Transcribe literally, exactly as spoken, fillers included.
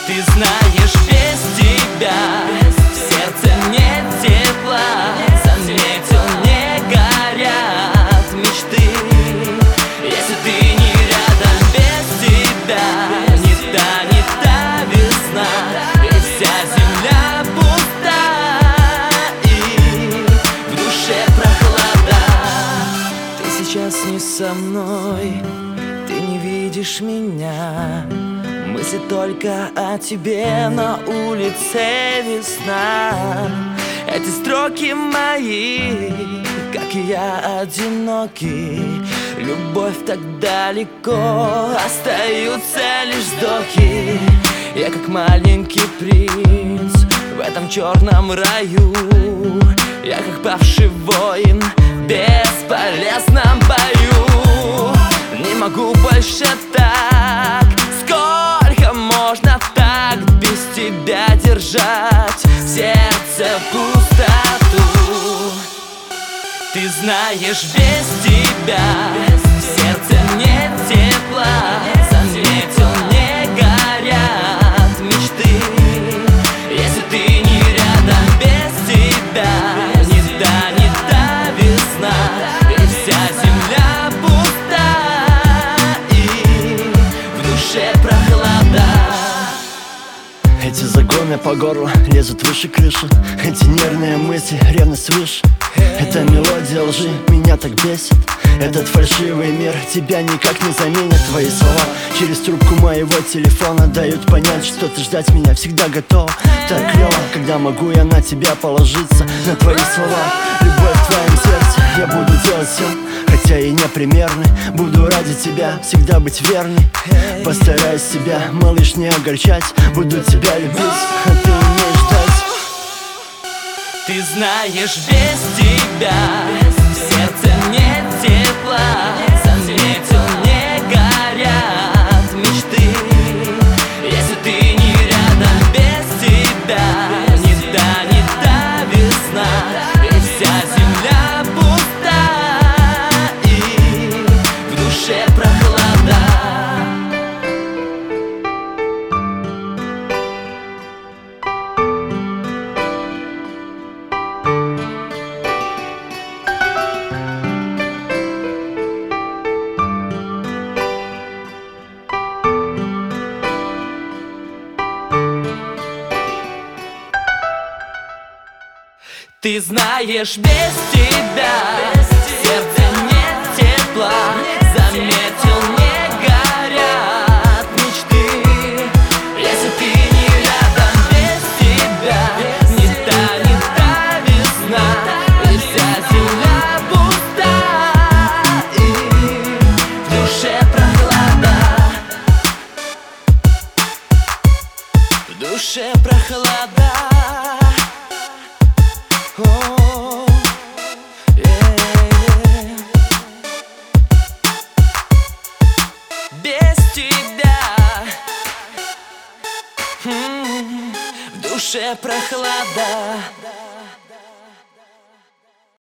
Ты знаешь, без тебя в сердце нет тепла. Заметил, не горят мечты. Если ты не рядом, без тебя не та, не та весна. И вся земля пуста, и в душе прохлада. Ты сейчас не со мной, ты не видишь меня. Мысли только о тебе, на улице весна. Эти строки мои, как и я, одиноки. Любовь так далеко, остаются лишь вздохи. Я как маленький принц в этом черном раю. Я как павший воин в бесполезном бою. Не могу больше так. Сколько можно так без тебя держать в сердце пустоту? Ты знаешь, без тебя в сердце нет тепла. Заметил, не горят мечты. Если ты не рядом, без тебя не та, не та весна. И вся земля пуста, и в душе прохлада. Эти загоны по горло лезут выше крыши. Эти нервные мысли, ревность выше. Эта мелодия лжи меня так бесит. Этот фальшивый мир тебя никак не заменит. Твои слова через трубку моего телефона дают понять, что ты ждать меня всегда готова. Так клево, когда могу я на тебя положиться. На твои слова, любовь в твоем сердце. Я буду делать все, хотя и непримерный. Буду ради тебя всегда быть верной. Постараюсь тебя, малыш, не огорчать. Буду тебя любить, а ты умеешь ждать. Ты знаешь, без тебя в сердце нет тепла. Заметил, не горят мечты. Если ты не рядом, без тебя не та, не та весна. И вся земля пуста, и в душе прохлада. Ты знаешь, без тебя в сердце нет тепла. Заметил, не горят мечты. Если ты не рядом, без тебя не та, не та весна. И вся земля пуста, и в душе прохлада. В душе прохлада. Oh, yeah. Без тебя м-м, в душе прохлада.